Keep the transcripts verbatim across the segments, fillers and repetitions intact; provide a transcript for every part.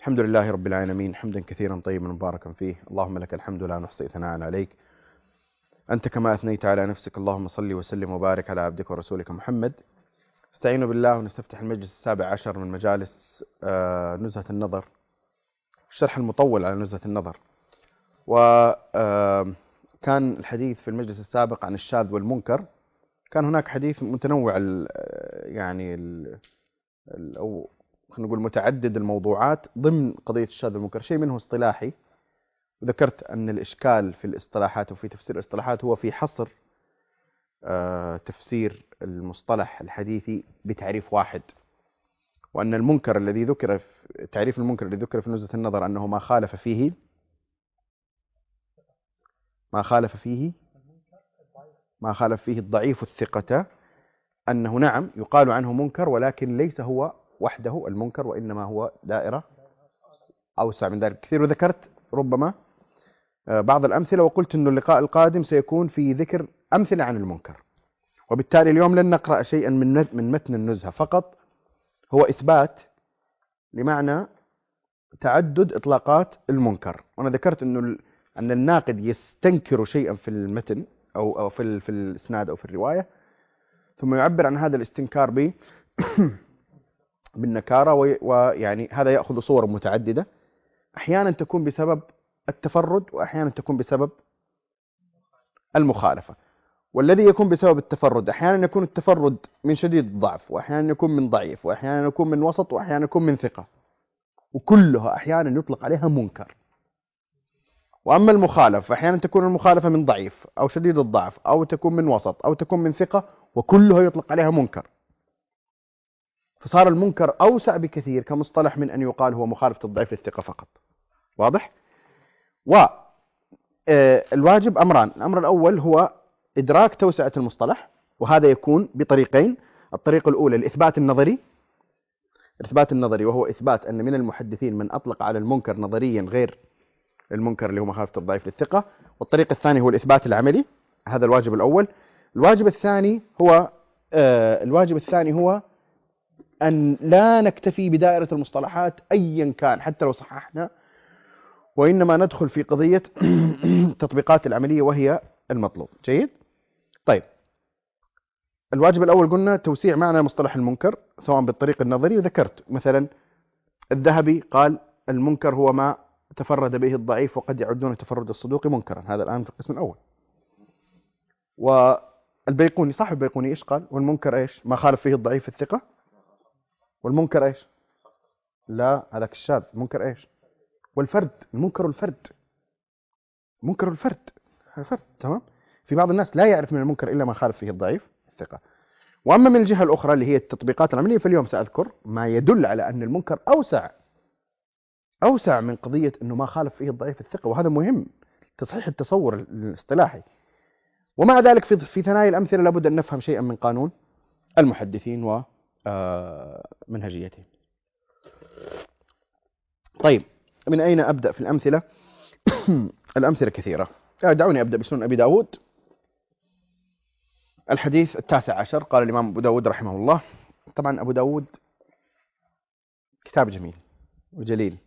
الحمد لله رب العالمين، حمدا كثيرا طيبا مباركا فيه. اللهم لك الحمد لا نحصي ثناء عليك، أنت كما أثنيت على نفسك. اللهم صل وسلم وبارك على عبدك ورسولك محمد. استعينوا بالله ونستفتح المجلس السابع عشر من مجالس آه نزهة النظر، الشرح المطول على نزهة النظر. وكان الحديث في المجلس السابق عن الشاذ والمنكر. كان هناك حديث متنوع ال يعني ال أو خلينا نقول متعدد الموضوعات ضمن قضية الشاذ والمنكر، شيء منه اصطلاحي، وذكرت أن الإشكال في الاصطلاحات وفي تفسير الاصطلاحات هو في حصر آه تفسير المصطلح الحديثي بتعريف واحد، وأن المنكر الذي ذكر في تعريف المنكر الذي ذكر في نزهة النظر أنه ما خالف فيه ما خالف فيه ما خالف فيه الضعيف الثقة، أنه نعم يقال عنه منكر، ولكن ليس هو وحده المنكر، وإنما هو دائرة أوسع من ذلك كثير. وذكرت ربما بعض الأمثلة، وقلت أن اللقاء القادم سيكون في ذكر أمثلة عن المنكر. وبالتالي اليوم لن نقرأ شيئا من من متن النزهة، فقط هو إثبات لمعنى تعدد إطلاقات المنكر. وأنا ذكرت أنه أن الناقد يستنكر شيئا في المتن أو أو في في الإسناد أو في الرواية، ثم يعبر عن هذا الاستنكار ب بالنكارة، ويعني هذا يأخذ صور متعددة، أحيانا تكون بسبب التفرد وأحيانا تكون بسبب المخالفة. والذي يكون بسبب التفرد أحيانا يكون التفرد من شديد الضعف، وأحيانا يكون من ضعيف، وأحيانا يكون من وسط، وأحيانا يكون من ثقة، وكلها أحيانا يطلق عليها منكر. وأما المخالف فأحيانا تكون المخالفة من ضعيف أو شديد الضعف، أو تكون من وسط، أو تكون من ثقة، وكلها يطلق عليها منكر. فصار المنكر أوسع بكثير كمصطلح من أن يقال هو مخالفة الضعيف للثقة فقط. واضح؟ والواجب أمران. الأمر الأول هو إدراك توسعة المصطلح، وهذا يكون بطريقين. الطريق الأولى الإثبات النظري الإثبات النظري وهو إثبات أن من المحدثين من أطلق على المنكر نظريا غير المنكر اللي هو مخالفة الضعيف للثقة. والطريق الثاني هو الإثبات العملي، هذا الواجب الأول. الواجب الثاني هو آه الواجب الثاني هو أن لا نكتفي بدائرة المصطلحات أيا كان حتى لو صححنا، وإنما ندخل في قضية تطبيقات العملية وهي المطلوب. جيد؟ طيب، الواجب الأول قلنا توسيع معنى مصطلح المنكر سواء بالطريق النظري، وذكرت مثلا الذهبي قال المنكر هو ما تفرد به الضعيف، وقد يعدون تفرد الصدوق منكرا. هذا الآن في القسم الأول. والبيقوني صاحب البيقوني إيش قال؟ والمنكر إيش؟ ما خالف فيه الضعيف الثقة. والمنكر إيش؟ لا، هذاك الشاذ. المنكر إيش؟ والفرد. المنكر الفرد منكر الفرد فرد. تمام. في بعض الناس لا يعرف من المنكر إلا ما خالف فيه الضعيف الثقة. وأما من الجهة الأخرى اللي هي التطبيقات العملية، فاليوم سأذكر ما يدل على أن المنكر أوسع أوسع من قضية أنه ما خالف فيه الضعيف الثقة، وهذا مهم تصحيح التصور الاصطلاحي. ومع ذلك في في ثنايا الأمثلة لابد أن نفهم شيئا من قانون المحدثين ومنهجيتهم. طيب، من أين أبدأ في الأمثلة؟ الأمثلة كثيرة. دعوني أبدأ بسنن أبي داود. الحديث التاسع عشر. قال الإمام أبو داود رحمه الله. طبعا أبو داود كتاب جميل وجليل،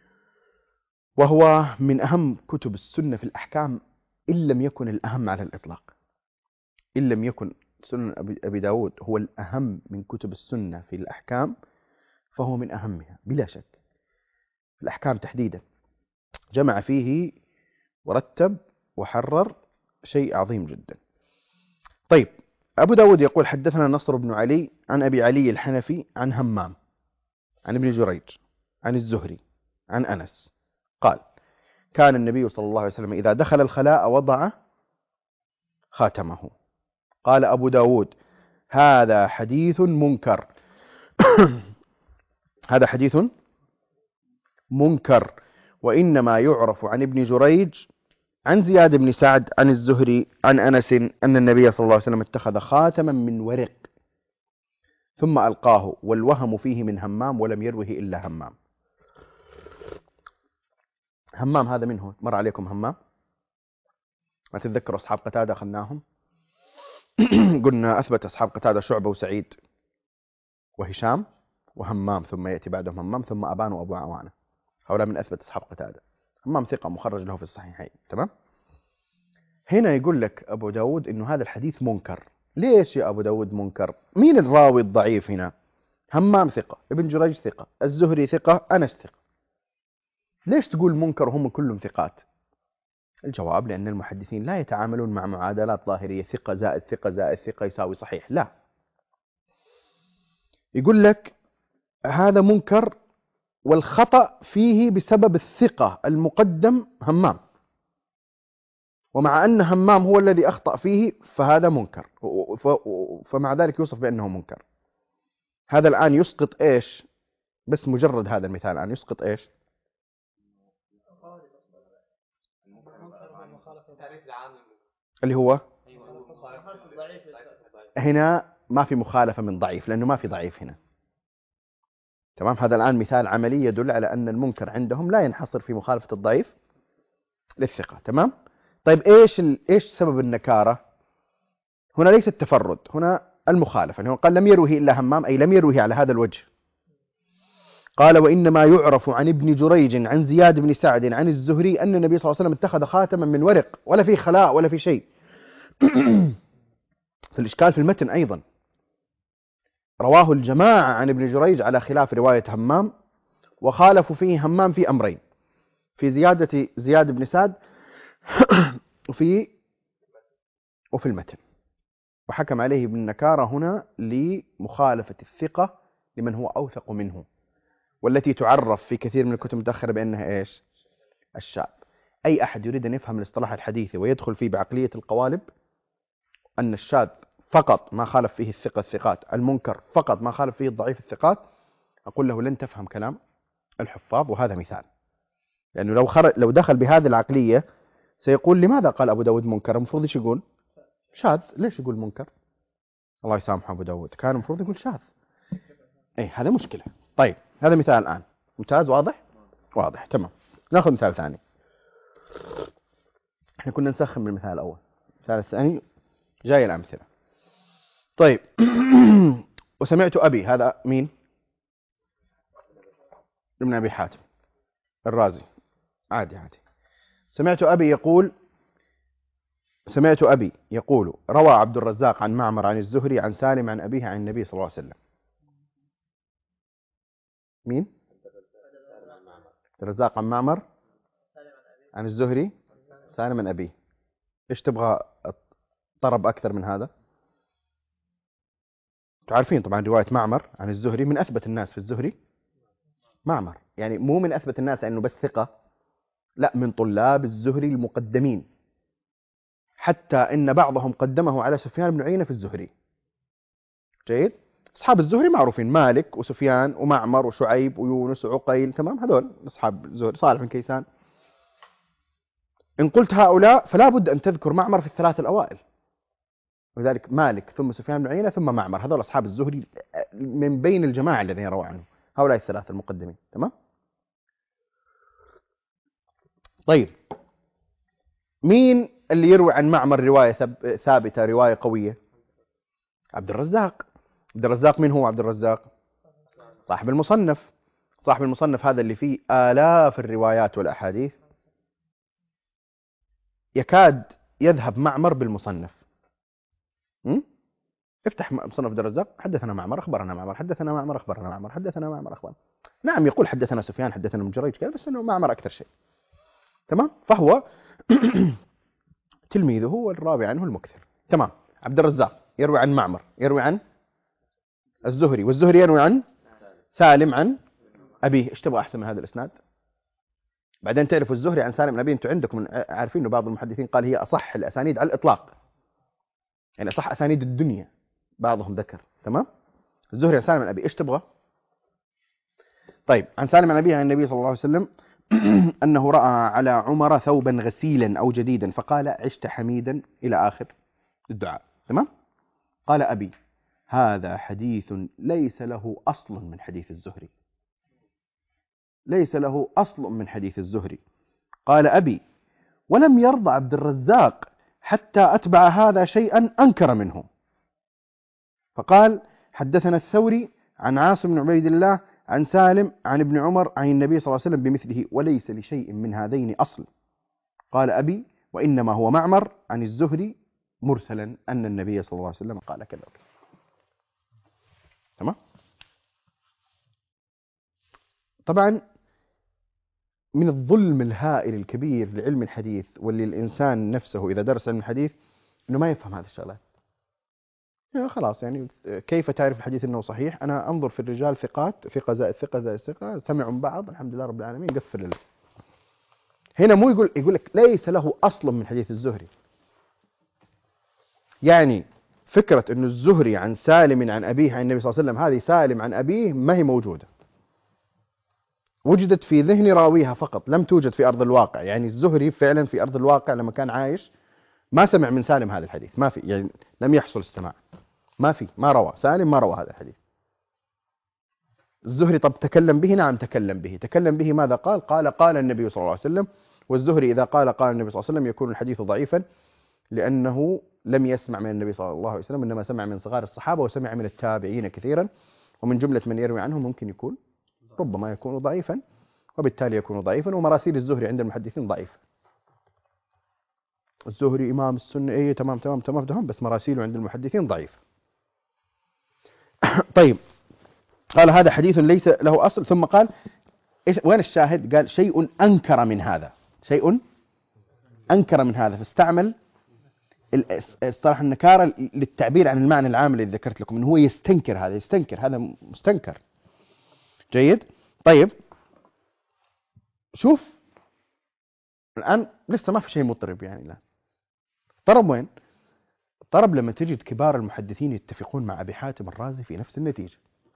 وهو من أهم كتب السنة في الأحكام، إن لم يكن الأهم على الإطلاق. إن لم يكن سنن أبي داود هو الأهم من كتب السنة في الأحكام، فهو من أهمها بلا شك في الأحكام تحديدا. جمع فيه ورتب وحرر شيء عظيم جدا. طيب، أبو داود يقول حدثنا نصر بن علي عن أبي علي الحنفي عن همام عن ابن جريج عن الزهري عن أنس قال كان النبي صلى الله عليه وسلم إذا دخل الخلاء وضع خاتمه. قال أبو داود هذا حديث منكر. هذا حديث منكر، وإنما يعرف عن ابن جريج عن زياد بن سعد عن الزهري عن أنس أن النبي صلى الله عليه وسلم اتخذ خاتما من ورق ثم ألقاه، والوهم فيه من همام ولم يروه إلا همام. همام هذا منه مر عليكم همام؟ ما تتذكروا أصحاب قتادة أخذناهم؟ قلنا أثبت أصحاب قتادة شعبة وسعيد وهشام وهمام، ثم يأتي بعدهم همام، ثم أبان وأبو عوانة. هؤلاء من أثبت أصحاب قتادة. همام ثقة مخرج له في الصحيحين. تمام. هنا يقول لك أبو داود إنه هذا الحديث منكر. ليش يا أبو داود منكر؟ مين الراوي الضعيف هنا؟ همام ثقة، ابن جريج ثقة، الزهري ثقة، أنس ثقة. ليش تقول منكر وهم كلهم ثقات؟ الجواب لأن المحدثين لا يتعاملون مع معادلات ظاهرية ثقة زائد ثقة زائد ثقة يساوي صحيح. لا، يقول لك هذا منكر والخطأ فيه بسبب الثقة المقدم همام، ومع أن همام هو الذي أخطأ فيه فهذا منكر، فمع ذلك يوصف بأنه منكر. هذا الآن يسقط إيش؟ بس مجرد هذا المثال الآن يسقط إيش؟ اللي هو هنا ما في مخالفة من ضعيف، لأنه ما في ضعيف هنا. تمام. هذا الآن مثال عملي يدل على أن المنكر عندهم لا ينحصر في مخالفة الضعيف للثقة. تمام. طيب إيش ال... إيش سبب النكارة هنا؟ ليس التفرد، هنا المخالفة. يعني قال لم يروه إلا همام، أي لم يروه على هذا الوجه. قال وإنما يعرف عن ابن جريج عن زياد بن سعد عن الزهري أن النبي صلى الله عليه وسلم اتخذ خاتما من ورق، ولا في خلاء ولا في شيء. في الإشكال في المتن أيضا رواه الجماعة عن ابن جريج على خلاف رواية همام، وخالفوا فيه همام في أمرين: في زيادة زياد بن سعد وفي وفي المتن، وحكم عليه بالنكارة هنا لمخالفة الثقة لمن هو أوثق منه، والتي تعرف في كثير من الكتب المتأخرة بأنها إيش؟ الشاذ. أي أحد يريد أن يفهم الاصطلاح الحديثي ويدخل فيه بعقلية القوالب، أن الشاذ فقط ما خالف فيه الثقة الثقات، المنكر فقط ما خالف فيه الضعيف الثقات، أقول له لن تفهم كلام الحفاظ. وهذا مثال، لأنه لو خرج لو دخل بهذه العقلية سيقول لماذا قال أبو داود منكر؟ المفروض ايش يقول؟ شاذ. ليش يقول منكر؟ الله يسامحه أبو داود، كان المفروض يقول شاذ. أي هذا مشكلة. طيب هذا مثال الآن ممتاز، واضح؟ واضح. تمام. ناخذ مثال ثاني. احنا كنا نسخن بالمثال الأول، المثال الثاني جاي الأمثلة. طيب وسمعت أبي، هذا مين؟ ابن أبي حاتم الرازي، عادي عادي. سمعت أبي يقول سمعت أبي يقول روى عبد الرزاق عن معمر عن الزهري عن سالم عن أبيه عن النبي صلى الله عليه وسلم. مين؟ عبد الرزاق عن معمر عن الزهري سالم عن أبيه. إيش تبغى طرب أكثر من هذا؟ تعرفين طبعا رواية معمر عن الزهري من أثبت الناس في الزهري معمر، يعني مو من أثبت الناس أنه بس ثقة، لا، من طلاب الزهري المقدمين، حتى إن بعضهم قدمه على سفيان بن عيينة في الزهري. جيد. أصحاب الزهري معروفين: مالك وسفيان ومعمر وشعيب ويونس وعقيل. تمام. هذول أصحاب الزهري. صالح بن كيسان. إن قلت هؤلاء فلا بد أن تذكر معمر في الثلاث الأوائل، وذلك مالك ثم سفيان بن عيينة ثم معمر. هذول أصحاب الزهري من بين الجماعة الذين رووا عنه، هؤلاء الثلاثة المقدمين. تمام. طيب مين اللي يروي عن معمر رواية ثابتة، رواية قوية؟ عبد الرزاق. عبد الرزاق من هو عبد الرزاق؟ صاحب المصنف. صاحب المصنف هذا اللي فيه آلاف الروايات والأحاديث، يكاد يذهب معمر بالمصنف. م? افتح مصنف عبد الرزاق: حدثنا معمر أخبرنا معمر، حدثنا معمر أخبرنا معمر، حدثنا معمر أخبرنا. نعم يقول حدثنا سفيان، حدثنا ابن جريج كذا، بس إنه معمر أكثر شيء. تمام. فهو تلميذه هو الراوي عنه المكثر. تمام. عبد الرزاق يروي عن معمر، يروي عن الزهري، والزهري يروي عن سالم عن أبيه. ايش تبغى أحسن من هذا الإسناد؟ بعدين تعرفوا الزهري عن سالم عن أبيه، أنتم عندكم عارفين إنه بعض المحدثين قال هي أصح الأسانيد على الإطلاق، يعني أصح أسانيد الدنيا، بعضهم ذكر. تمام. الزهري عن سالم عن أبيه. ايش تبغى؟ طيب عن سالم عن أبيه عن النبي صلى الله عليه وسلم أنه رأى على عمر ثوبا غسيلا أو جديدا فقال: عشت حميدا، إلى آخر الدعاء. تمام. قال أبي: هذا حديث ليس له أصل من حديث الزهري، ليس له أصل من حديث الزهري. قال أبي: ولم يرضى عبد الرزاق حتى أتبع هذا شيئا أنكر منه. فقال: حدثنا الثوري عن عاصم بن عبيد الله عن سالم عن ابن عمر عن النبي صلى الله عليه وسلم بمثله وليس لشيء من هذين أصل. قال أبي وإنما هو معمر عن الزهري مرسلا أن النبي صلى الله عليه وسلم قال كذا وكذا. تمام. طبعا من الظلم الهائل الكبير لعلم الحديث واللي الإنسان نفسه إذا درس علم الحديث أنه ما يفهم هذه الشغلات. يعني خلاص يعني كيف تعرف الحديث أنه صحيح؟ أنا أنظر في الرجال ثقات، ثقة زائد ثقة زائد ثقة، سمعوا من بعض الحمد لله رب العالمين، قفل له. هنا مو يقول يقول لك ليس له أصل من حديث الزهري. يعني فكرة أنه الزهري عن سالم عن أبيه عن النبي صلى الله عليه وسلم، هذه سالم عن أبيه ما هي موجودة، وجدت في ذهن راويها فقط، لم توجد في أرض الواقع. يعني الزهري فعلا في أرض الواقع لما كان عايش ما سمع من سالم هذا الحديث، ما في، يعني لم يحصل السماع، ما في، ما روى سالم، ما روى هذا الحديث. الزهري طب تكلم به؟ نعم تكلم به. تكلم به ماذا قال؟ قال قال النبي صلى الله عليه وسلم. والزهري إذا قال قال النبي صلى الله عليه وسلم يكون الحديث ضعيفا، لأنه لم يسمع من النبي صلى الله عليه وسلم، إنما سمع من صغار الصحابة وسمع من التابعين كثيرا، ومن جملة من يروي عنه ممكن يكون ربما يكون ضعيفا، وبالتالي يكون ضعيفا. ومراسيل الزهري عند المحدثين ضعيفة. الزهري إمام السنة، إيه تمام تمام تمام تمام، بس مراسيله عند المحدثين ضعيفة. طيب، قال هذا حديث ليس له أصل، ثم قال إيش وين الشاهد؟ قال شيء أنكر من هذا، شيء أنكر من هذا، فاستعمل اصطلاح النكارة للتعبير عن المعنى العام الذي ذكرت لكم، إنه هو يستنكر هذا، يستنكر هذا مستنكر. جيد. طيب شوف الآن لسه ما في شيء مضطرب يعني. لا طرب وين؟ طرب لما تجد كبار المحدثين يتفقون مع أبي حاتم الرازي في نفس النتيجة.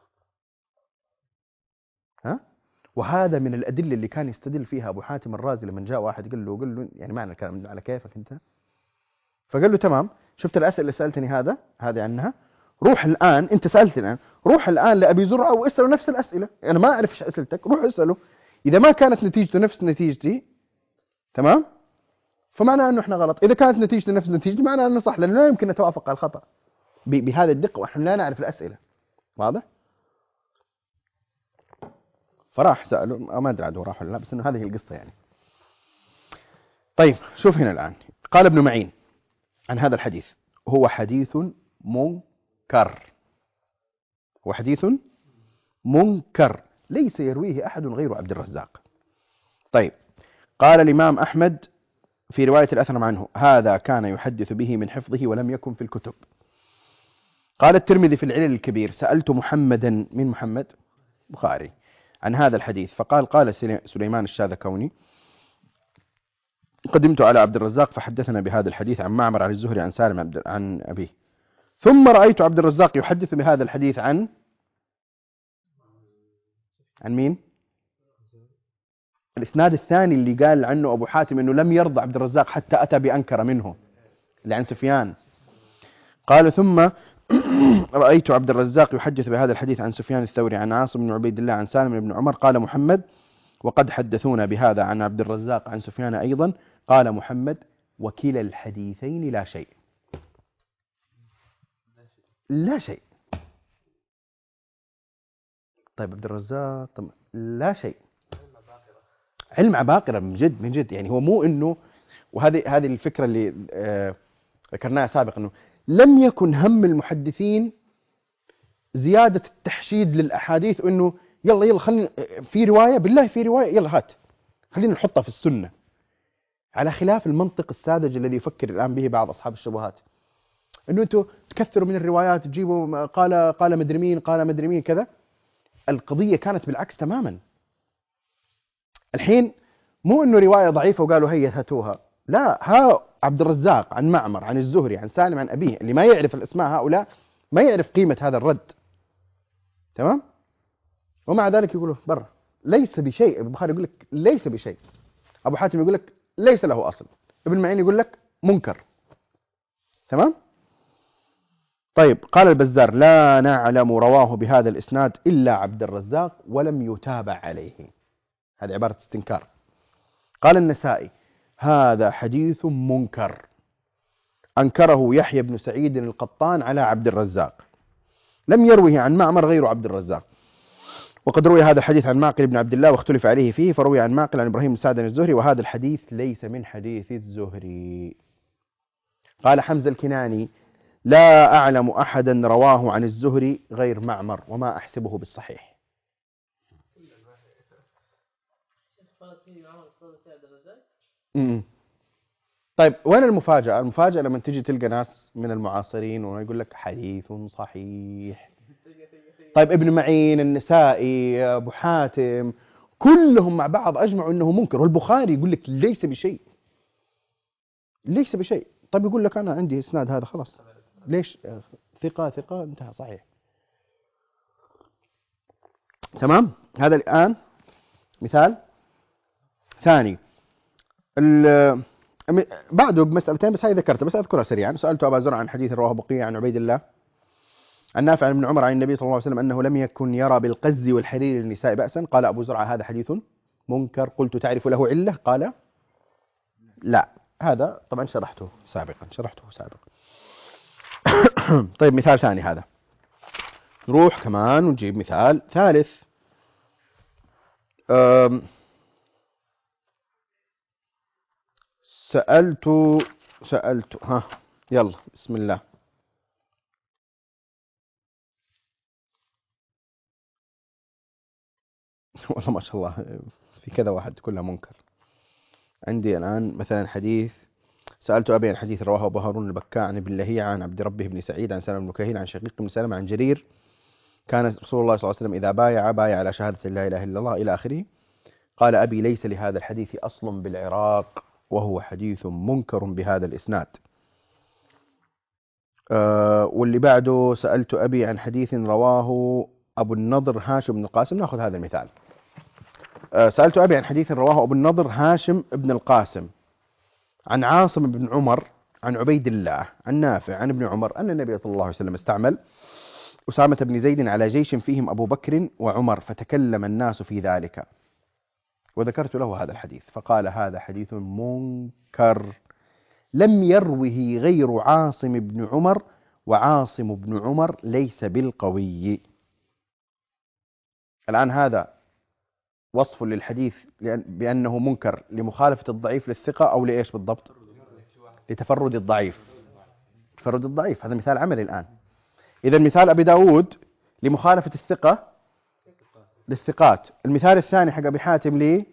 ها؟ وهذا من الأدلة اللي كان يستدل فيها أبو حاتم الرازي لما جاء واحد قال له قال له يعني معنى الكلام على كيفك أنت؟ فقال له تمام، شفت الأسئلة اللي سألتني هذا هذه عنها، روح الآن أنت سألتني الآن، روح الآن لأبي زرعة واسأله نفس الأسئلة. أنا ما أعرف إيش أسئلتك، روح اسأله. إذا ما كانت نتيجته نفس نتيجتي تمام، فمعنى أنه إحنا غلط. إذا كانت نتيجته نفس نتيجتي معنى أنه صح، لأنه لا يمكن نتوافق على الخطأ بهذا الدقة ونحن لا نعرف الأسئلة. واضح؟ فراح سأله، ما أدري عاد هو راح ولا لا، بس إنه هذه القصة يعني. طيب شوف هنا الآن، قال ابن معين عن هذا الحديث هو حديث منكر، هو حديث منكر ليس يرويه أحد غير عبد الرزاق. طيب قال الإمام أحمد في رواية الأثرم عنه هذا كان يحدث به من حفظه ولم يكن في الكتب. قال الترمذي في العلل الكبير سألت محمدا، من محمد؟ بخاري، عن هذا الحديث فقال قال سليمان الشاذكوني قدمت على عبد الرزاق فحدثنا بهذا الحديث عن معمر عن الزهري عن سالم عن أبيه، ثم رأيت عبد الرزاق يحدث بهذا الحديث عن عن مين؟ الإسناد الثاني اللي قال عنه أبو حاتم أنه لم يرضى عبد الرزاق حتى أتى بأنكر منه، اللي عن سفيان. قال ثم رأيت عبد الرزاق يحدث بهذا الحديث عن سفيان الثوري عن عاصم بن عبيد الله عن سالم بن عمر. قال محمد وقد حدثونا بهذا عن عبد الرزاق عن سفيان أيضا. قال محمد وكلا الحديثين لا شيء، لا شيء. طيب عبد الرزاق طب لا شيء، علم عباقرة من جد من جد. يعني هو مو إنه، وهذه هذه الفكرة اللي آه ذكرناها سابقا، إنه لم يكن هم المحدثين زيادة التحشيد للأحاديث، وإنه يلا يلا خلينا في رواية بالله في رواية يلا هات خلينا نحطها في السنة، على خلاف المنطق الساذج الذي يفكر الآن به بعض أصحاب الشبهات، إنه أنتوا تكثروا من الروايات تجيبوا قال قال مدري مين قال مدري مين كذا. القضية كانت بالعكس تماما. الحين مو إنه رواية ضعيفة وقالوا هيا هاتوها، لا، ها عبد الرزاق عن معمر عن الزهري عن سالم عن أبيه، اللي ما يعرف الأسماء هؤلاء ما يعرف قيمة هذا الرد، تمام؟ ومع ذلك يقولوا برا ليس بشيء. البخاري يقول لك ليس بشيء، أبو حاتم يقول لك ليس له أصل، ابن معين يقول لك منكر، تمام؟ طيب قال البزار لا نعلم رواه بهذا الإسناد إلا عبد الرزاق ولم يتابع عليه. هذه عبارة استنكار. قال النسائي هذا حديث منكر أنكره يحيى بن سعيد القطان على عبد الرزاق، لم يروه عن معمر غير عبد الرزاق، وقد روي هذا الحديث عن معقل بن عبد الله واختلف عليه فيه، فروي عن معقل عن إبراهيم بن سعد الزهري، وهذا الحديث ليس من حديث الزهري. قال حمزة الكناني: لا أعلم أحدا رواه عن الزهري غير معمر، وما أحسبه بالصحيح. م-م. طيب وين المفاجأة؟ المفاجأة لما تجي تلقى ناس من المعاصرين ويقول لك حديث صحيح. طيب ابن معين، النسائي، أبو حاتم، كلهم مع بعض أجمعوا أنه منكر، والبخاري يقول لك ليس بشيء، ليس بشيء. طيب يقول لك أنا عندي إسناد هذا خلاص، ليش؟ ثقة ثقة انتهى صحيح. تمام. هذا الآن مثال ثاني. بعده بمسألتين بس هاي ذكرتها بس أذكرها سريعا. سألت أبا زرع عن حديث رواه بقية عن عبيد الله عن نافع بن عمر عن النبي صلى الله عليه وسلم أنه لم يكن يرى بالقز والحرير للنساء بأسا. قال أبو زرع: هذا حديث منكر. قلت: تعرف له علة؟ قال: لا. هذا طبعا شرحته سابقا شرحته سابقا طيب مثال ثاني. هذا نروح كمان ونجيب مثال ثالث. سألت سألت ها يلا بسم الله. والله ما شاء الله في كذا واحد كلها منكر. عندي الآن مثلا حديث: سألت أبي عن حديث رواه أبو هارون البكاء عن ابن لهيعة عن عبد ربه بن سعيد عن سلمة بن كهيل عن شقيق بن سلمة عن جرير: كان رسول الله صلى الله عليه وسلم إذا بايع بايع على شهادة لا إله إلا الله إلى آخره. قال أبي: ليس لهذا الحديث أصل بالعراق، وهو حديث منكر بهذا الإسناد. أه واللي بعده: سألت أبي عن حديث رواه أبو النضر هاشم بن القاسم. نأخذ هذا المثال. أه سألت أبي عن حديث رواه أبو النضر هاشم بن القاسم عن عاصم بن عمر عن عبيد الله عن نافع عن ابن عمر أن النبي صلى الله عليه وسلم استعمل أسامة بن زيد على جيش فيهم أبو بكر وعمر، فتكلم الناس في ذلك، وذكرت له هذا الحديث فقال: هذا حديث منكر لم يروه غير عاصم بن عمر، وعاصم بن عمر ليس بالقوي. الآن هذا وصف للحديث بأنه منكر لمخالفة الضعيف للثقة أو لإيش بالضبط؟ لتفرد الضعيف. تفرد الضعيف هذا مثال عملي الآن. إذا مثال أبي داود لمخالفة الثقة للثقات. المثال الثاني حق أبي حاتم لي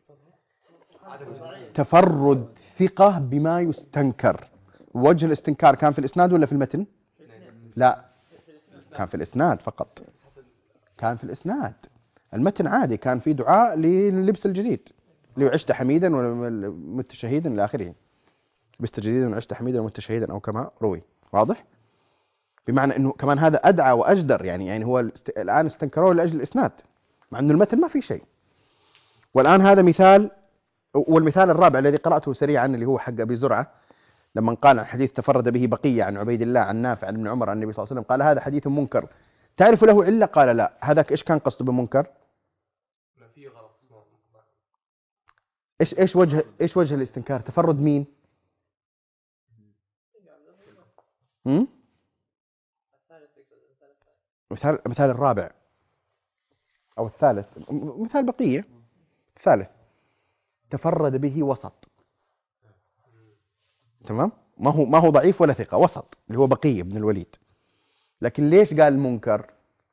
تفرد ثقة بما يستنكر. وجه الاستنكار كان في الإسناد ولا في المتن؟ لا، كان في الإسناد فقط. كان في الإسناد. المتن عادي كان في دعاء للبس الجديد، اللي عشت حميدا ومت شهيدا إلى آخره. لبست جديدا وعشت حميدا ومت شهيدا أو كما روي. واضح؟ بمعنى أنه كمان هذا أدعى وأجدر، يعني يعني هو الآن استنكروه لأجل الإسناد مع أنه المتن ما في شيء. والآن هذا مثال. والمثال الرابع الذي قرأته سريعا اللي هو حق أبي زرعة لما قال عن حديث تفرد به بقية عن عبيد الله عن نافع عن ابن عمر عن النبي صلى الله عليه وسلم قال: هذا حديث منكر تعرف له علة؟ قال: لا. هذاك إيش كان قصده بمنكر؟ إيش إيش وجه إيش وجه الاستنكار؟ تفرد مين؟ هم؟ مثال مثال الرابع أو الثالث، مثال بقية الثالث تفرد به وسط. تمام؟ ما هو ما هو ضعيف ولا ثقة، وسط اللي هو بقية بن الوليد. لكن ليش قال منكر؟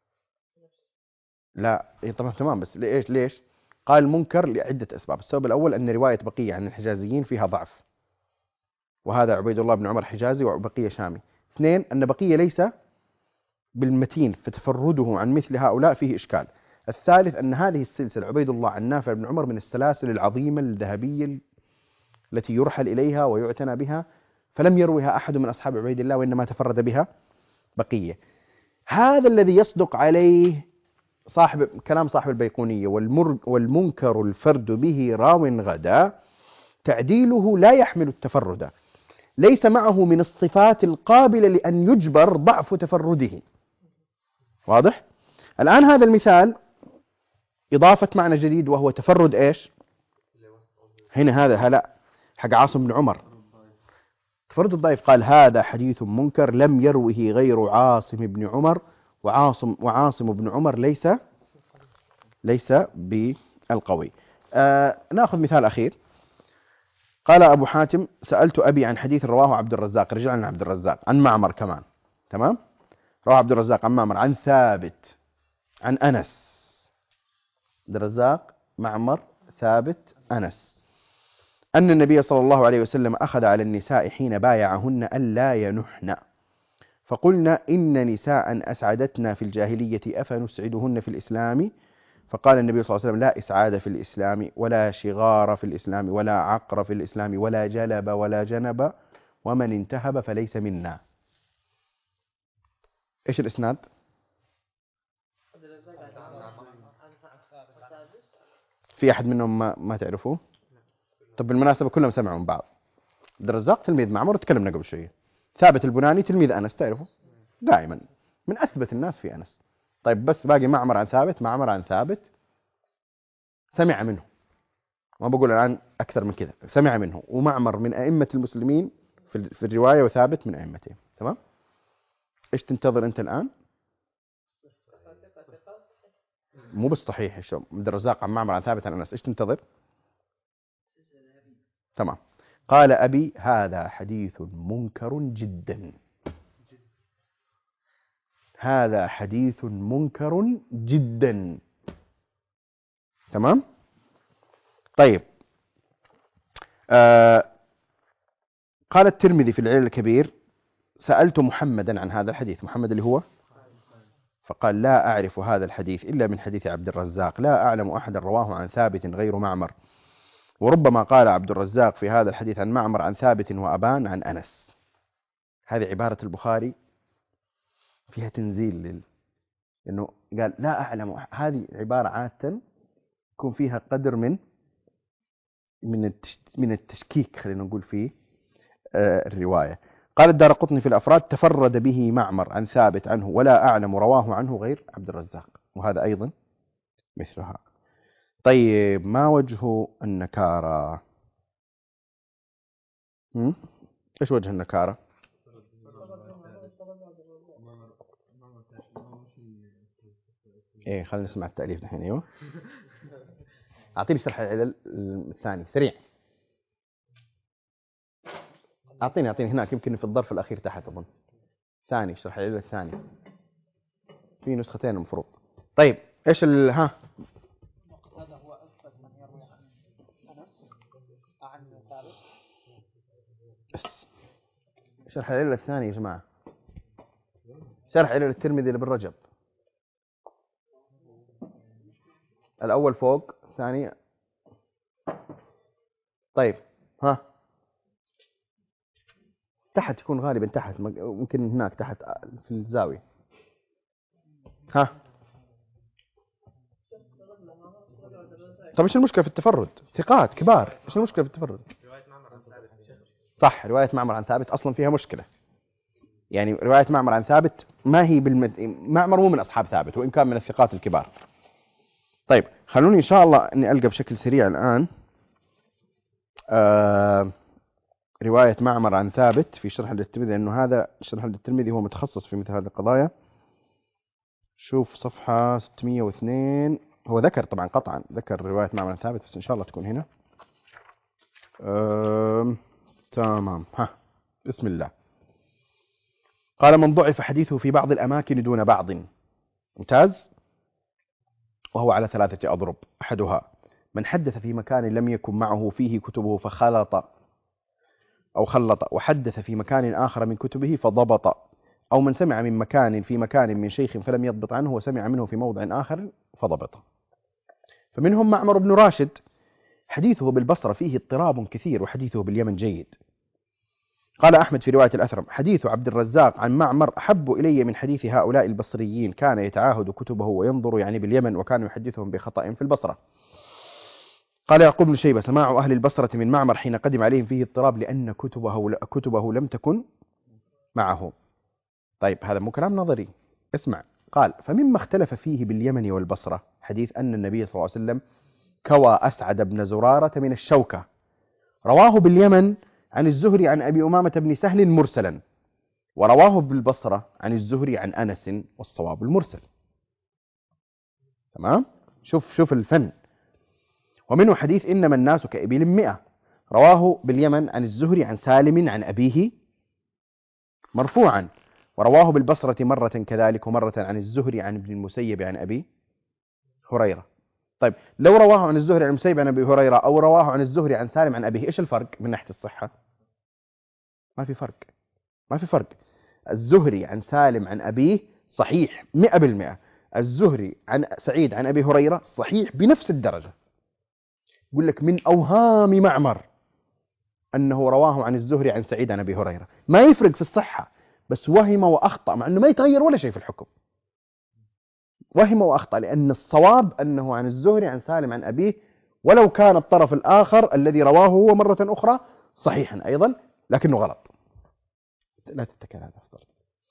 لا طبعا تمام، بس ليش ليش قال منكر؟ لعدة أسباب. السبب الأول أن رواية بقية عن الحجازيين فيها ضعف، وهذا عبيد الله بن عمر حجازي وبقية شامي. اثنين، أن بقية ليس بالمتين، فتفرده عن مثل هؤلاء فيه إشكال. الثالث، أن هذه السلسلة عبيد الله عن نافع بن عمر من السلاسل العظيمة الذهبية التي يرحل إليها ويعتنى بها، فلم يروها أحد من أصحاب عبيد الله وإنما تفرد بها بقية. هذا الذي يصدق عليه صاحب كلام صاحب البيقونية: والمنكر الفرد به راو غدا، تعديله لا يحمل التفرد، ليس معه من الصفات القابلة لأن يجبر ضعف تفرده. واضح؟ الآن هذا المثال إضافة معنى جديد وهو تفرد إيش؟ هنا هذا هلا حق عاصم بن عمر تفرد الضعيف. قال: هذا حديث منكر لم يروه غير عاصم بن عمر، وعاصم وعاصم بن عمر ليس ليس بالقوي. آه ناخذ مثال أخير. قال أبو حاتم: سألت أبي عن حديث رواه عبد الرزاق، رجعنا عن عبد الرزاق، عن معمر كمان، تمام؟ رواه عبد الرزاق عن معمر عن ثابت عن أنس. عبد الرزاق، معمر، ثابت، أنس، أن النبي صلى الله عليه وسلم أخذ على النساء حين بايعهن ألا ينحن، فقلنا: إن نساء أسعدتنا في الجاهلية أفنسعدهن في الإسلام؟ فقال النبي صلى الله عليه وسلم: لا إسعاد في الإسلام، ولا شغار في الإسلام، ولا عقر في الإسلام، ولا جلب ولا جنب، ومن انتهب فليس منا. إيش الإسناد؟ في أحد منهم ما, ما تعرفوه؟ طب بالمناسبة كلهم سمعوا من بعض. عبد الرزاق تلميذ معمر، تكلمنا قبل شوية. ثابت البناني تلميذ أنس، تعرفه دائما من أثبت الناس في أنس. طيب بس باقي معمر عن ثابت. معمر عن ثابت سمع منه، ما بقول الآن أكثر من كذا، سمع منه، ومعمر من أئمة المسلمين في الرواية وثابت من أئمتهم، تمام؟ إيش تنتظر أنت الآن؟ مو بالصحيح. شو عبد الرزاق عن معمر عن ثابت عن أنس، إيش تنتظر؟ تمام. قال أبي: هذا حديث منكر جدا. هذا حديث منكر جدا، تمام؟ طيب. آه قال الترمذي في العلل الكبير: سألت محمدا عن هذا الحديث. محمد اللي هو؟ فقال: لا أعرف هذا الحديث إلا من حديث عبد الرزاق، لا أعلم أحدا رواه عن ثابت غير معمر. وربما قال عبد الرزاق في هذا الحديث عن معمر عن ثابت وأبان عن أنس. هذه عبارة البخاري فيها تنزيل لل... إنه قال لا أعلم. هذه عبارة عادة يكون فيها قدر من من من التشكيك، خلينا نقول فيه آه الرواية. قال الدارقطني في الأفراد: تفرد به معمر عن ثابت عنه، ولا أعلم رواه عنه غير عبد الرزاق. وهذا أيضا مثلها. طيب، ما وجه النكارة؟ هم؟ إيش وجه النكارة؟ إيه، خلينا نسمع التأليف الحين. أيوه، أعطيني شرح العلل الثاني سريع. أعطيني أعطيني هناك، يمكن في الظرف الأخير تحت أظن. ثاني، شرح العلل الثاني في نسختين المفروض. طيب، إيش ال ها؟ هذا هو أثبت من يروي عن أنس عن ثابت. بس شرح العلل الثاني يا جماعة، شرح علل الترمذي اللي بالرجب. الأول فوق، الثاني طيب ها تحت، يكون غالبا تحت، ممكن هناك تحت في الزاوية. ها طب ايش المشكلة في التفرد؟ ثقات كبار، ايش المشكلة في التفرد؟ صح، رواية معمر عن ثابت أصلا فيها مشكلة. يعني رواية معمر عن ثابت ما هي بالمد... معمر مو من أصحاب ثابت، وإن كان من الثقات الكبار. طيب، خلوني إن شاء الله أني ألقى بشكل سريع الآن آه... رواية معمر عن ثابت في شرح للترمذي، لأنه هذا شرح للترمذي هو متخصص في مثل هذه القضايا. شوف صفحة ستمئة واثنين. هو ذكر طبعا قطعا ذكر رواية معمر عن ثابت، بس إن شاء الله تكون هنا. آه... تمام. ها بسم الله. قال: من ضعف حديثه في بعض الأماكن دون بعض. ممتاز. وهو على ثلاثة أضرب. أحدها: من حدث في مكان لم يكن معه فيه كتبه فخلط أو خلط، وحدث في مكان آخر من كتبه فضبط، أو من سمع من مكان في مكان من شيخ فلم يضبط عنه، وسمع منه في موضع آخر فضبط. فمنهم معمر بن راشد، حديثه بالبصرة فيه اضطراب كثير، وحديثه باليمن جيد. قال أحمد في رواية الأثرم: حديث عبد الرزاق عن معمر أحب إلي من حديث هؤلاء البصريين، كان يتعاهد كتبه وينظر يعني باليمن، وكان يحدثهم بخطأ في البصرة. قال يعقوب بن شيبة: سماع أهل البصرة من معمر حين قدم عليهم فيه اضطراب، لأن كتبه, كتبه لم تكن معه. طيب، هذا مو كلام نظري، اسمع. قال: فمما اختلف فيه باليمن والبصرة حديث أن النبي صلى الله عليه وسلم كوى أسعد بن زرارة من الشوكة، رواه باليمن عن الزهري عن أبي أمامة بن سهل مرسلا، ورواه بالبصرة عن الزهري عن أنس، والصواب المرسل. تمام؟ شوف شوف الفن. ومنه حديث إنما الناس كإبل مئة، رواه باليمن عن الزهري عن سالم عن أبيه مرفوعا، ورواه بالبصرة مرة كذلك، ومرة عن الزهري عن ابن المسيب عن أبي هريرة. طيب لو رواه عن الزهري عن المسيب عن أبي هريرة أو رواه عن الزهري عن سالم عن أبيه، إيش الفرق من ناحية الصحة؟ ما في فرق، ما في فرق. الزهري عن سالم عن أبيه صحيح مئة بالمئة، الزهري عن سعيد عن أبي هريرة صحيح بنفس الدرجة. يقول لك من أوهام معمر أنه رواه عن الزهري عن سعيد عن أبي هريرة، ما يفرق في الصحة، بس وهم وأخطأ، مع أنه ما يتغير ولا شيء في الحكم. وهم وأخطأ لأن الصواب أنه عن الزهري عن سالم عن أبيه، ولو كان الطرف الآخر الذي رواه هو مرة أخرى صحيحا أيضا لكنه غلط. لا تتكل هذا أفضل.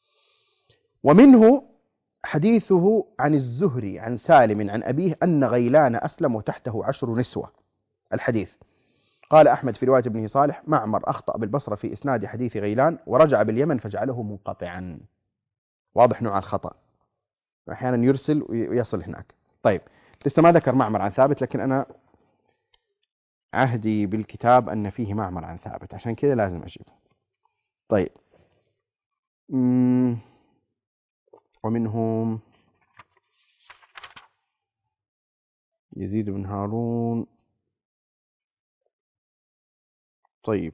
ومنه حديثه عن الزهري عن سالم عن أبيه أن غيلان أسلم وتحته عشر نسوة. الحديث قال أحمد في رواية ابنه صالح معمر أخطأ بالبصرة في إسناد حديث غيلان ورجع باليمن فجعله منقطعا. واضح نوع الخطأ، أحيانا يرسل ويصل هناك. طيب لسه ما ذكر معمر عن ثابت، لكن أنا عهدي بالكتاب أن فيه معمر عن ثابت، عشان كذا لازم أجيبه. طيب ومنهم يزيد بن هارون. طيب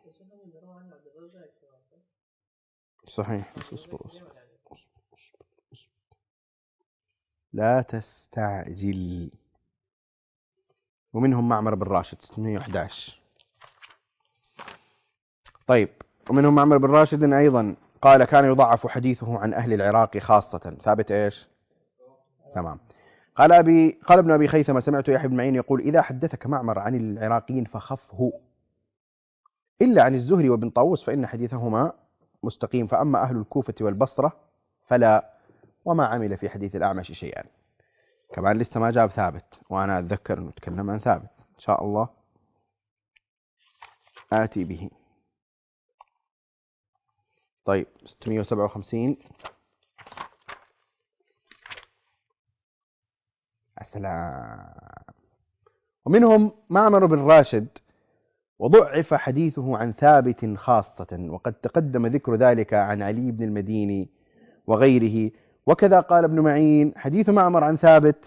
صحيح، بس اصبر اصبر اصبر اصبر اصبر لا تستعجل. ومنهم معمر بن راشد ستمائة وأحد عشر. طيب ومنهم معمر بن راشد أيضا قال كان يضعف حديثه عن أهل العراق خاصة. ثابت إيش؟ تمام. قال أبي قال ابن أبي خيثمة سمعت يحيى بن معين يقول إذا حدثك معمر عن العراقيين فخفه، إلا عن الزهري وابن طاووس فإن حديثهما مستقيم، فأما أهل الكوفة والبصرة فلا، وما عمل في حديث الأعمش شيئا. كمان لسه ما جاب ثابت، وأنا أتذكر أنه تكلم عن ثابت، إن شاء الله آتي به. طيب ستمائة وسبعة وخمسين. السلام. ومنهم معمر بن راشد وضعف حديثه عن ثابت خاصة، وقد تقدم ذكر ذلك عن علي بن المديني وغيره. وكذا قال ابن معين حديث معمر عن ثابت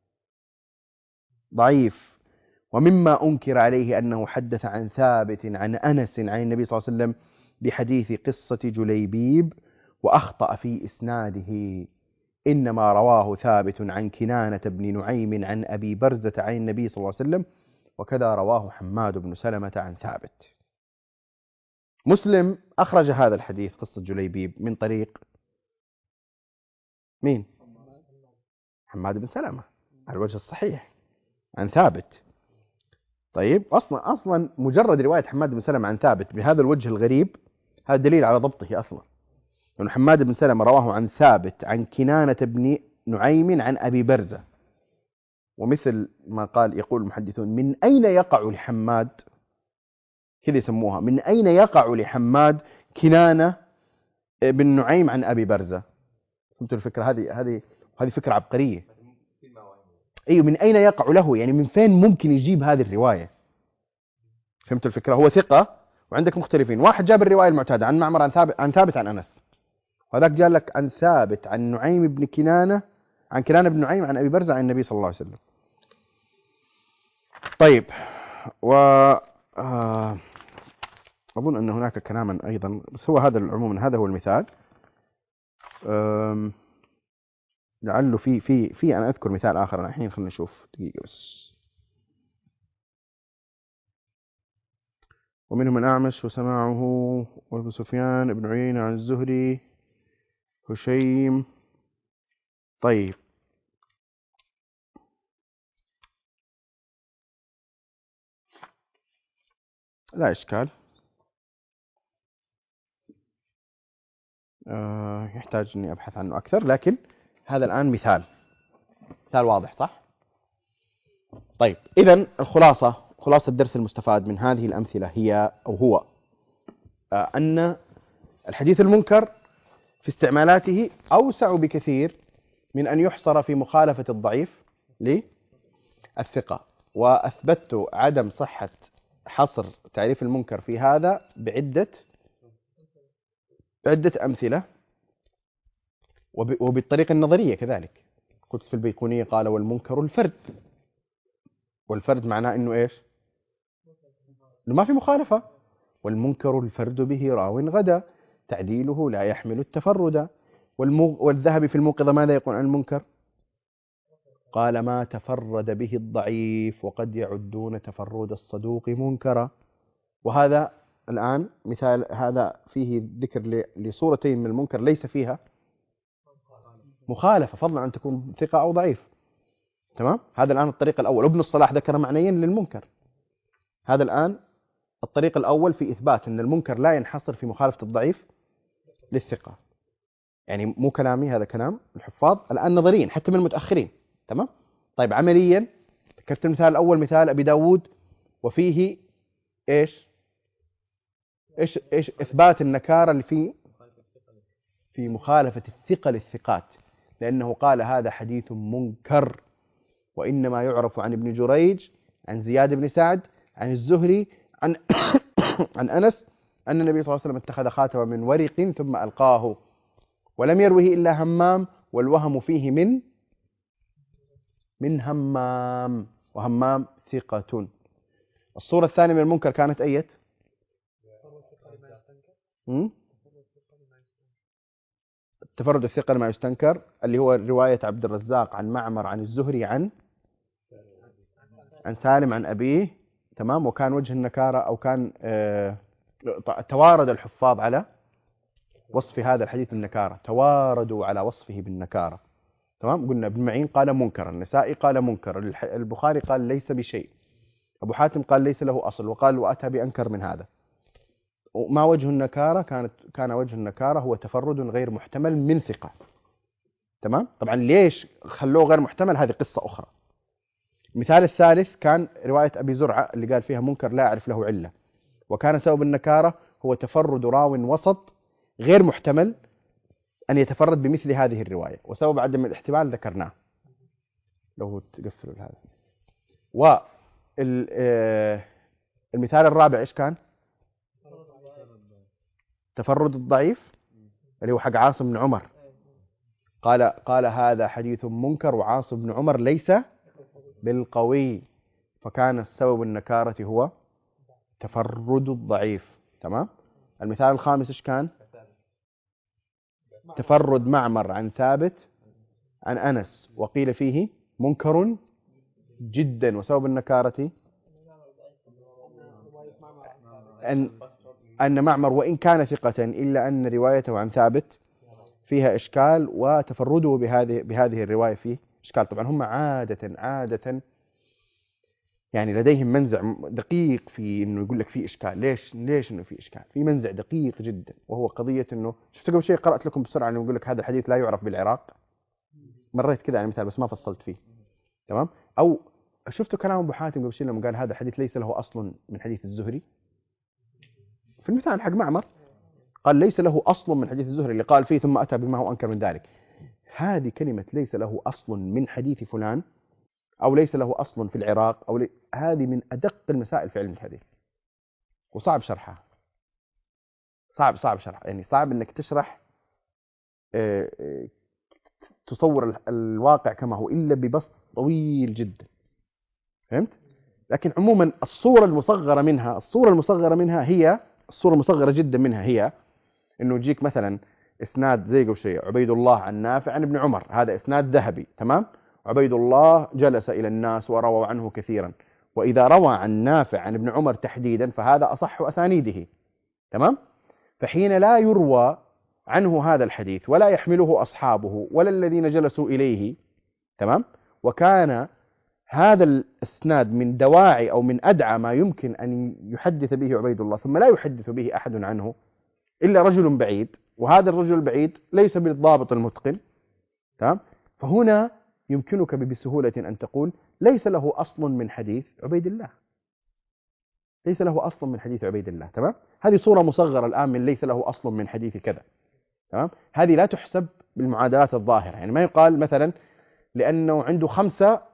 ضعيف. ومما أنكر عليه أنه حدث عن ثابت عن أنس عن النبي صلى الله عليه وسلم بحديث قصة جليبيب، وأخطأ في إسناده، إنما رواه ثابت عن كنانة بن نعيم عن أبي برزة عن النبي صلى الله عليه وسلم، وكذا رواه حماد بن سلمة عن ثابت. مسلم أخرج هذا الحديث قصة جليبيب من طريق مين؟ حماد بن سلمة على الوجه الصحيح عن ثابت. طيب أصلا أصلا مجرد رواية حماد بن سلمة عن ثابت بهذا الوجه الغريب هذا دليل على ضبطه أصلا، لأن يعني حماد بن سلمة رواه عن ثابت عن كنانة بن نعيم عن أبي برزة. ومثل ما قال يقول المحدثون من أين يقع لحماد، كذا يسموها، من أين يقع لحماد كنانة بن نعيم عن أبي برزة؟ فهمتوا الفكرة هذه؟ هذه هذه فكرة عبقرية. أيوة، من أين يقع له، يعني من فين ممكن يجيب هذه الرواية؟ فهمتوا الفكرة؟ هو ثقة وعندك مختلفين، واحد جاب الرواية المعتادة عن معمر عن ثابت عن ثابت عن أنس، وهذاك جاء لك عن ثابت عن نعيم بن كنانة عن كنانة بن نعيم عن أبي برزة عن النبي صلى الله عليه وسلم. طيب و آه... أظن أن هناك كلاما أيضا، بس هو هذا عموما هذا هو المثال. أم... لعله في في في أنا أذكر مثال آخر أنا الحين، خلينا نشوف دقيقة بس. ومنهم الأعمش وسماعه وابن سفيان بن عيينة عن الزهري هشيم. طيب لا إشكال، أه يحتاج أني أبحث عنه أكثر، لكن هذا الآن مثال مثال واضح صح؟ طيب إذن الخلاصة خلاصة الدرس المستفاد من هذه الأمثلة هي أو هو أه أن الحديث المنكر في استعمالاته أوسع بكثير من أن يحصر في مخالفة الضعيف الثقة. وأثبتت عدم صحة حصر تعريف المنكر في هذا بعدة عدة أمثلة، وبالطريقة النظرية كذلك. قلت في البيقونية قال والمنكر الفرد، والفرد معناه إنه إيش؟ إنه ما في مخالفة. والمنكر الفرد به راو غدا تعديله لا يحمل التفرد. والذهبي في الموقظة ماذا يقول عن المنكر؟ قال ما تفرد به الضعيف وقد يعدون تفرد الصدوق منكرا. وهذا الآن مثال، هذا فيه ذكر لصورتين من المنكر ليس فيها مخالفة، فضلا عن تكون ثقة أو ضعيف. تمام؟ هذا الآن الطريق الأول. ابن الصلاح ذكر معنيين للمنكر. هذا الآن الطريق الأول في إثبات أن المنكر لا ينحصر في مخالفة الضعيف للثقة. يعني مو كلامي، هذا كلام الحفاظ الآن نظريا حتى من المتأخرين. تمام؟ طيب عمليا ذكرت المثال الأول مثال أبي داود، وفيه إيش إيش إيش إثبات النكارة اللي فيه في مخالفة الثقة للثقات، لأنه قال هذا حديث منكر، وإنما يعرف عن ابن جريج عن زياد بن سعد عن الزهري عن عن أنس أن النبي صلى الله عليه وسلم اتخذ خاتما من ورق ثم ألقاه، ولم يروه إلا همام، والوهم فيه من من همام، وهمام ثقة. الصورة الثانية من المنكر كانت أية؟ تفرد الثقة لما يستنكر، اللي هو رواية عبد الرزاق عن معمر عن الزهري عن عن سالم عن أبيه. تمام؟ وكان وجه النكارة أو كان آه توارد الحفاظ على وصف هذا الحديث بالنكارة، تواردوا على وصفه بالنكارة. تمام؟ قلنا ابن معين قال منكر، النسائي قال منكر، البخاري قال ليس بشيء، أبو حاتم قال ليس له أصل، وقال وأتى بأنكر من هذا. وما وجه النكارة؟ كانت كان وجه النكارة هو تفرد غير محتمل من ثقة. تمام؟ طبعا ليش خلوه غير محتمل هذه قصة أخرى. المثال الثالث كان رواية أبي زرعة اللي قال فيها منكر لا أعرف له علة، وكان سبب النكارة هو تفرد راو وسط غير محتمل أن يتفرد بمثل هذه الرواية، وسبب عدم الاحتمال ذكرناه لو تقفلوا هذا. والمثال الرابع إيش كان؟ تفرد الضعيف اللي هو حق عاصم بن عمر، قال قال هذا حديث منكر وعاصم بن عمر ليس بالقوي، فكان السبب النكارة هو تفرد الضعيف. تمام؟ المثال الخامس إيش كان؟ تفرد معمر عن ثابت عن أنس، وقيل فيه منكر جدا، وسبب النكارة أن أن معمر وإن كان ثقة إلا أن روايته عن ثابت فيها إشكال، وتفرده بهذه بهذه الرواية فيه إشكال. طبعا هم عادة عادة يعني لديهم منزع دقيق في إنه يقول لك فيه إشكال. ليش ليش إنه فيه إشكال؟ في منزع دقيق جدا، وهو قضية إنه شفت قبل شيء قرأت لكم بسرعة إنه يقول لك هذا الحديث لا يعرف بالعراق، مريت كذا على مثال بس ما فصلت فيه. تمام؟ أو شفتوا كلام أبو حاتم قبل شيء لما قال هذا الحديث ليس له أصل من حديث الزهري، في المثال حق معمر قال ليس له أصل من حديث الزهري اللي قال فيه ثم أتى بما هو أنكر من ذلك. هذه كلمة ليس له أصل من حديث فلان أو ليس له أصل في العراق أو لي... هذه من أدق المسائل في علم الحديث، وصعب شرحها. صعب صعب شرح يعني صعب إنك تشرح اه اه تصور الواقع كما هو إلا ببسط طويل جدا. فهمت؟ لكن عموما الصورة المصغرة منها الصورة المصغرة منها هي الصورة المصغرة جدا منها هي إنه يجيك مثلا إسناد زي قبل شيء عبيد الله عن نافع عن ابن عمر، هذا إسناد ذهبي. تمام؟ عبيد الله جلس إلى الناس وروى عنه كثيرا، وإذا روى عن نافع عن ابن عمر تحديدا فهذا أصح أسانيده. تمام؟ فحين لا يروى عنه هذا الحديث ولا يحمله أصحابه ولا الذين جلسوا إليه، تمام؟ وكان هذا الإسناد من دواعي أو من أدعى ما يمكن أن يحدث به عبيد الله، ثم لا يحدث به أحد عنه إلا رجل بعيد، وهذا الرجل البعيد ليس بالضابط المتقن. تمام؟ فهنا يمكنك بسهولة أن تقول ليس له أصل من حديث عبيد الله، ليس له أصل من حديث عبيد الله. تمام؟ هذه صورة مصغرة الآن من ليس له أصل من حديث كذا. تمام؟ هذه لا تحسب بالمعادلات الظاهرة، يعني ما يقال مثلا لأنه عنده خمسة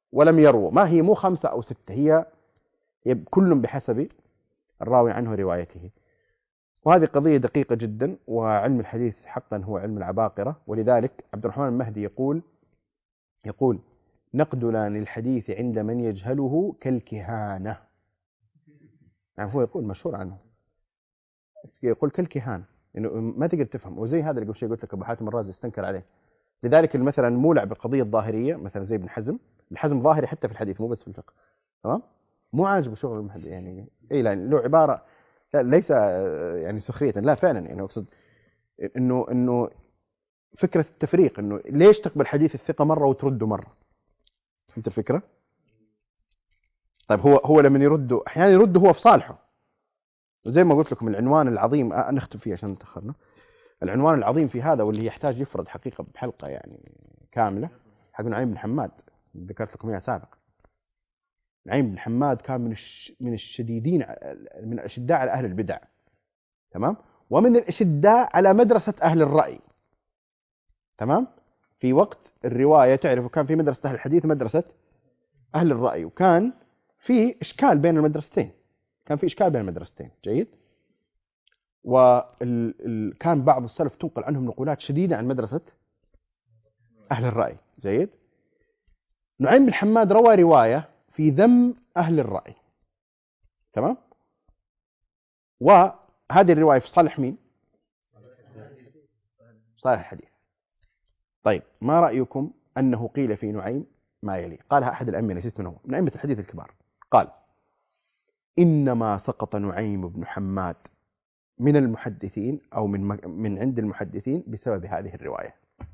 ولم يرووا، ما هي مو خمسة أو ستة، هي كل بحسب الراوي عنه روايته. وهذه قضية دقيقة جدا، وعلم الحديث حقا هو علم العباقرة. ولذلك عبد الرحمن المهدي يقول يقول نقدنا للحديث عند من يجهله كالكهانة. يعني هو يقول مشهور عنه، يقول كالكهان، انه يعني ما تقدر تفهم. وزي هذا اللي قبل شوي قلت لك ابو حاتم الرازي استنكر عليه. لذلك مثلا مولع بقضيه الظاهريه، مثلا زي ابن حزم. ابن حزم ظاهري حتى في الحديث مو بس في الفقه، تمام؟ مو عاجبه شغل المحدث يعني، اي لا له عباره لا ليس يعني سخريه، لا فعلا يعني اقصد انه انه فكره التفريق، انه ليش تقبل حديث الثقه مره وترده مره؟ فهمت الفكره؟ طيب هو هو لما يرده احيانا يرده هو في صالحه، وزي ما قلت لكم العنوان العظيم نختم فيه عشان تاخرنا. العنوان العظيم في هذا واللي يحتاج يفرد حقيقه بحلقه يعني كامله، حق نعيم بن حماد، ذكرت لكم اياه سابقا. نعيم بن حماد كان من الش من الشديدين، من الاشداء على اهل البدع، تمام، ومن الاشداء على مدرسه اهل الراي، تمام. في وقت الروايه تعرفوا كان في مدرسه اهل الحديث مدرسه اهل الراي، وكان في اشكال بين المدرستين، كان في اشكال بين المدرستين، جيد. وكان بعض السلف تنقل عنهم نقولات شديده عن مدرسه اهل الراي، جيد. نعيم بن حماد روى روايه في ذم اهل الراي، تمام، وهذه الروايه في صالح مين؟ صالح الحديث. طيب ما رايكم انه قيل في نعيم ما يلي؟ قالها احد الائمه، نسيت من هو، من ائمه الحديث الكبار، قال انما سقط نعيم بن حماد من المحدثين او من من عند المحدثين بسبب هذه الروايه.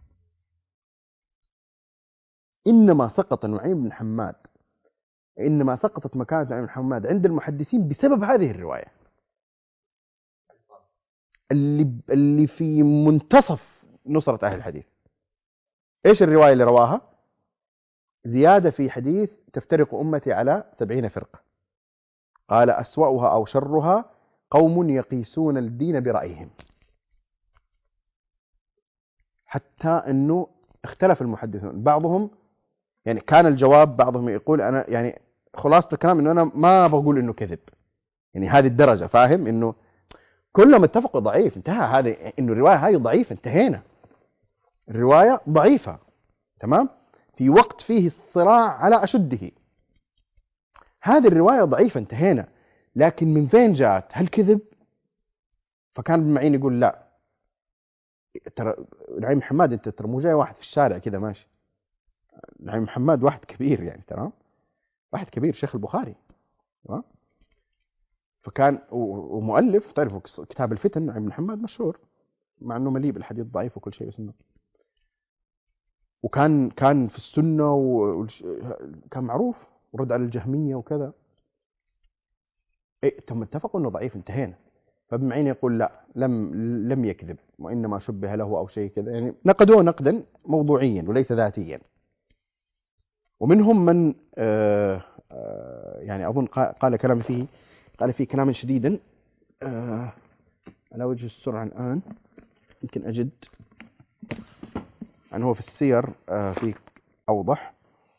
انما سقط نعيم بن حماد، انما سقطت مكانه نعيم بن حماد عند المحدثين بسبب هذه الروايه اللي اللي في منتصف نصره اهل الحديث. ايش الروايه اللي رواها؟ زياده في حديث تفترق امتي على سبعين فرقه، قال اسوأها او شرها قوم يقيسون الدين برايهم. حتى انه اختلف المحدثون، بعضهم يعني كان الجواب، بعضهم يقول انا يعني خلاصه الكلام انه انا ما بقول انه كذب، يعني هذه الدرجه، فاهم؟ انه كلهم اتفقوا ضعيف، انتهى هذا، انه الروايه هذه ضعيفه، انتهينا، الروايه ضعيفه، تمام، في وقت فيه الصراع على اشده، هذه الروايه ضعيفه، انتهينا. لكن من فين جاءت؟ هل كذب؟ فكان ابن معين يقول لا، ترى نعيم حماد انت ترى مو جاي واحد في الشارع كذا ماشي، نعيم حماد واحد كبير يعني، تمام، واحد كبير، شيخ البخاري، تمام. فكان ومؤلف، تعرفوا كتاب الفتن نعيم بن حماد مشهور، مع انه مليء بالحديث ضعيف وكل شيء، بس انه وكان كان في السنه وكان معروف ورد على الجهميه وكذا. إيه تم اتفقوا انه ضعيف، انتهينا. فابن معين يقول لا، لم لم يكذب، وانما شبه له او شيء كذا، يعني نقدوه نقدا موضوعيا وليس ذاتيا. ومنهم من آآ آآ يعني اظن قال كلام فيه، قال فيه كلاما شديدا على وجه السرعه الان، يمكن اجد يعني هو في السير في اوضح.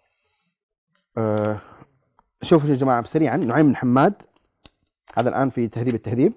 شوفوا يا جماعه سريعا، نعيم بن حماد هذا الان في تهذيب التهذيب،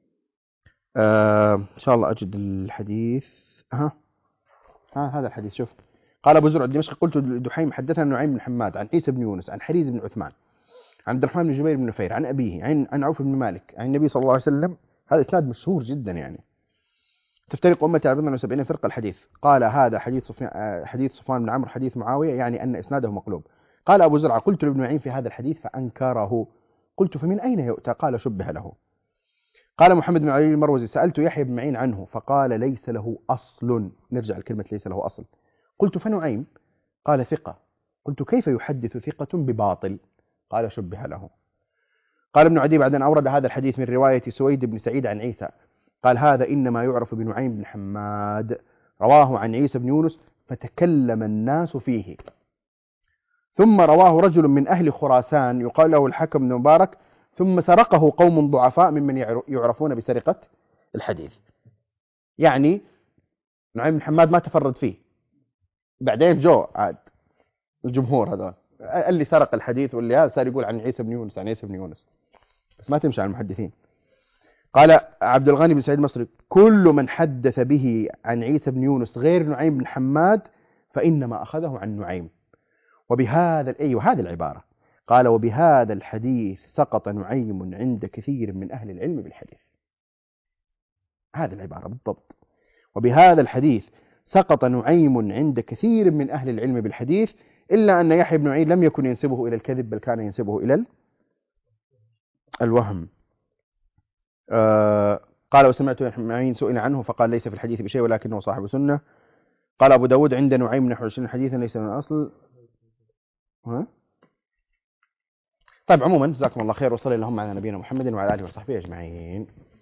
ان شاء الله اجد الحديث. ها ها هذا الحديث، شوف. قال ابو زرع الدمشقي قلت لدحيم حدثنا نعيم بن حماد عن عيسى بن يونس عن حريز بن عثمان عن عبد الرحمن بن جبير بن نفير عن ابيه عن عن عوف بن مالك عن النبي صلى الله عليه وسلم. هذا اسناد مشهور جدا يعني. تفترق امتي على بضع وسبعين فرقه الحديث. قال هذا حديث صفيان حديث صفوان بن عمرو حديث معاويه، يعني ان اسناده مقلوب. قال ابو زرع قلت لابن معين في هذا الحديث فانكره، قلت فمن اين يؤتى؟ قال شبه له. قال محمد بن علي المروزي سالت يحيى بن معين عنه فقال ليس له اصل. نرجع لكلمه ليس له اصل. قلت فنعيم؟ قال ثقه. قلت كيف يحدث ثقه بباطل؟ قال شبه له. قال ابن عدي بعد أن أورد هذا الحديث من رواية سويد بن سعيد عن عيسى قال هذا إنما يعرف بنعيم بن حماد، رواه عن عيسى بن يونس فتكلم الناس فيه. ثم رواه رجل من أهل خراسان يقال له الحكم بن مبارك، ثم سرقه قوم ضعفاء ممن يعرفون بسرقة الحديث. يعني نعيم بن حماد ما تفرد فيه، بعدين جو عاد الجمهور هذول اللي سرق الحديث واللي هذا صار يقول عن عيسى بن يونس عن عيسى بن يونس، بس ما تمشي على المحدثين. قال عبد الغني بن سعيد المصري: كل من حدث به عن عيسى بن يونس غير نعيم بن حماد فإنما أخذه عن نعيم. وبهذا أي أيوة هذه العبارة، قال: وبهذا الحديث سقط نعيم عند كثير من أهل العلم بالحديث. هذه العبارة بالضبط، وبهذا الحديث سقط نعيم عند كثير من أهل العلم بالحديث، إلا أن يحيى بن معين لم يكن ينسبه إلى الكذب، بل كان ينسبه إلى الوهم. آه قال: وسمعت يحيى بن معين سئل عنه فقال: ليس في الحديث بشيء ولكنه صاحب سنة. قال أبو داود: عند نعيم نحو عشرين حديثا ليس من الأصل. ها؟ طيب عموما جزاكم الله خير، وصلى اللهم على نبينا محمد وعلى آله وصحبه أجمعين.